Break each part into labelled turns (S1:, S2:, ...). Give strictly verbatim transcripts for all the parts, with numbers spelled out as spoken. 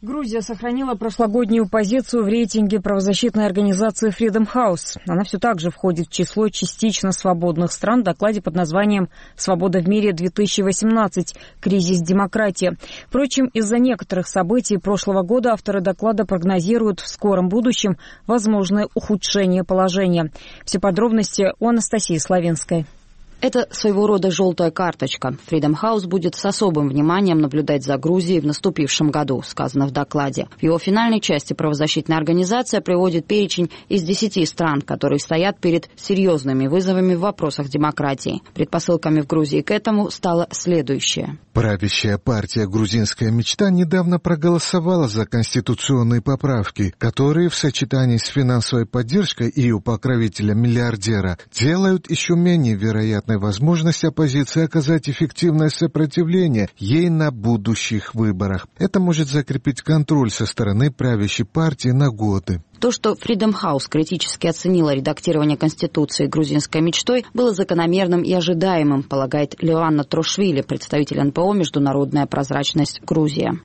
S1: Грузия сохранила прошлогоднюю позицию в рейтинге правозащитной организации Freedom House. Она все так же входит в число частично свободных стран в докладе под названием «Свобода в мире две тысячи восемнадцать. Кризис демократии». Впрочем, из-за некоторых событий прошлого года авторы доклада прогнозируют в скором будущем возможное ухудшение положения. Все подробности у Анастасии Славинской.
S2: Это своего рода желтая карточка. Freedom House будет с особым вниманием наблюдать за Грузией в наступившем году, сказано в докладе. В его финальной части правозащитная организация приводит перечень из десяти стран, которые стоят перед серьезными вызовами в вопросах демократии. Предпосылками в Грузии к этому стало следующее.
S3: Правящая партия «Грузинская мечта» недавно проголосовала за конституционные поправки, которые в сочетании с финансовой поддержкой ее покровителя-миллиардера делают еще менее вероятной возможность оппозиции оказать эффективное сопротивление ей на будущих выборах. Это может закрепить контроль со стороны правящей партии на годы.
S2: То, что Freedom House критически оценила редактирование Конституции грузинской мечтой, было закономерным и ожидаемым, полагает Леоанна Трошвили, представитель эн пэ о «Международная прозрачность Грузия».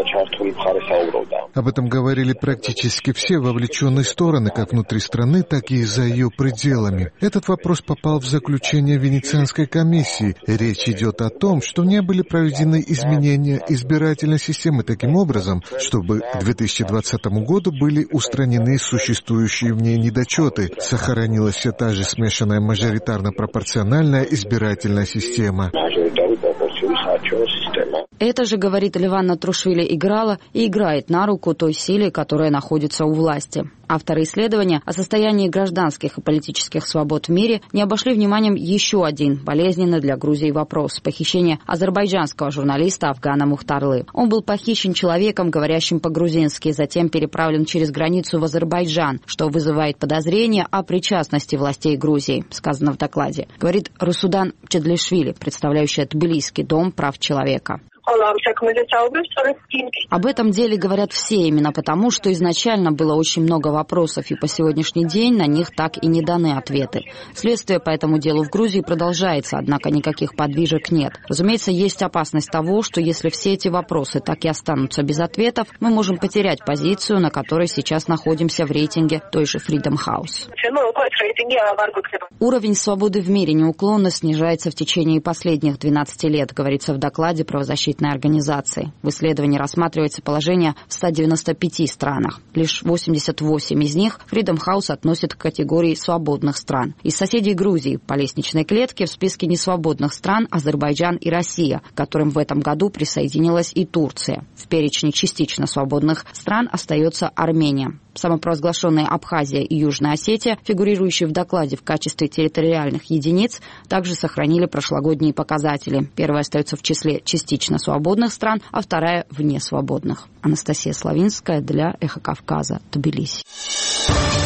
S3: Об этом говорили практически все вовлеченные стороны, как внутри страны, так и за ее пределами. Этот вопрос попал в заключение Венецианской комиссии. Речь идет о том, что не были проведены изменения избирательной системы таким образом, чтобы к две тысячи двадцатому году были устранены существующие в ней недочеты. Сохранилась все та же смешанная мажоритарно-пропорциональная избирательная система.
S2: Это же, говорит Леванна Трушвили, играла и играет на руку той силе, которая находится у власти. Авторы исследования о состоянии гражданских и политических свобод в мире не обошли вниманием еще один болезненный для Грузии вопрос – похищение азербайджанского журналиста Афгана Мухтарлы. Он был похищен человеком, говорящим по-грузински, затем переправлен через границу в Азербайджан, что вызывает подозрения о причастности властей Грузии, сказано в докладе, говорит Русудан Чедлишвили, представляющая Тбилисский дом прав человека. Об этом деле говорят все именно потому, что изначально было очень много вопросов, и по сегодняшний день на них так и не даны ответы. Следствие по этому делу в Грузии продолжается, однако никаких подвижек нет. Разумеется, есть опасность того, что если все эти вопросы так и останутся без ответов, мы можем потерять позицию, на которой сейчас находимся в рейтинге той же Freedom House. Уровень свободы в мире неуклонно снижается в течение последних двенадцати лет, говорится в докладе правозащитной организации. В исследовании рассматривается положение в ста девяноста пяти странах. Лишь восемьдесят восемь из них Freedom House относит к категории свободных стран. Из соседей Грузии по лестничной клетке в списке несвободных стран Азербайджан и Россия, к которым в этом году присоединилась и Турция. В перечне частично свободных стран остается Армения. Самопровозглашенные Абхазия и Южная Осетия, фигурирующие в докладе в качестве территориальных единиц, также сохранили прошлогодние показатели. Первая остается в числе частично свободных стран, а вторая вне свободных. Анастасия Славинская для Эхо Кавказа, Тбилиси.